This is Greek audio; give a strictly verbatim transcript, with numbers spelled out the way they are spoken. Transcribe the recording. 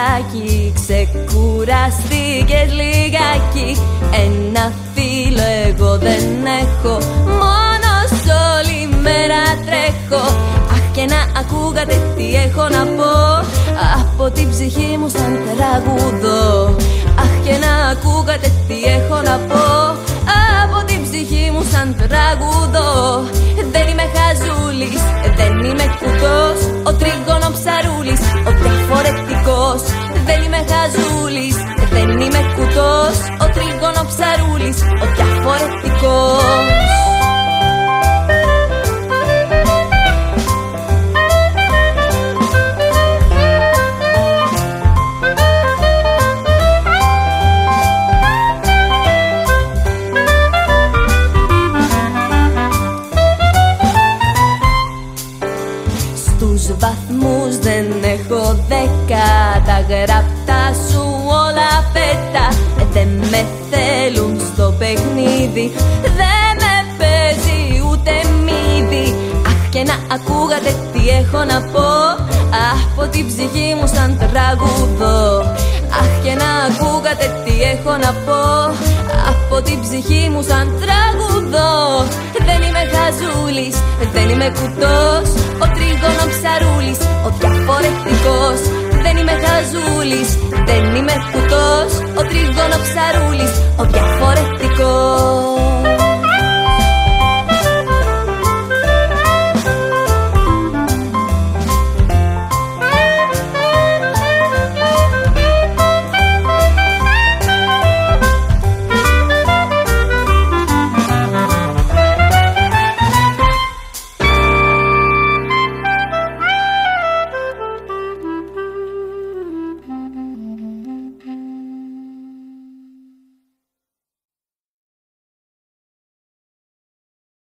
λιγάκι, ξεκουραστήκες λιγάκι. Ένα φίλο εγώ δεν έχω, μόνος όλη μέρα τρέχω. Αχ, και να ακούγατε τι έχω να πω, από την ψυχή μου σαν τραγουδό. Αχ, και να ακούγατε τι έχω να πω, από την ψυχή μου σαν τραγουδό. Δεν είμαι χαζούλης, δεν είμαι κουτός, ο τρίγωνο ψαρούλης, ο διαφορετικός. Δεν είμαι χαζούλης, δεν είμαι κουτός, ο τρίγωνο ψαρούλης, ο διαφορετικός. Στους βαθμούς δεν έχω δέκα, τα γραπτά σου όλα πέτα. Δεν με θέλουν στο παιχνίδι, δεν με παίζει ούτε μύδι. Αχ, και να ακούγατε τι έχω να πω, από την ψυχή μου σαν τραγουδό. Αχ, και να ακούγατε τι έχω να πω, από την ψυχή μου σαν τραγουδό. Δεν είμαι χαζούλης, δεν είμαι κουτός, ο τρίγωνο ψαρούλης, ο διαφορετικός. Δεν είμαι χαζούλης, δεν είμαι κουτός, ο τρίγωνο ψαρούλης, ο διαφορετικός.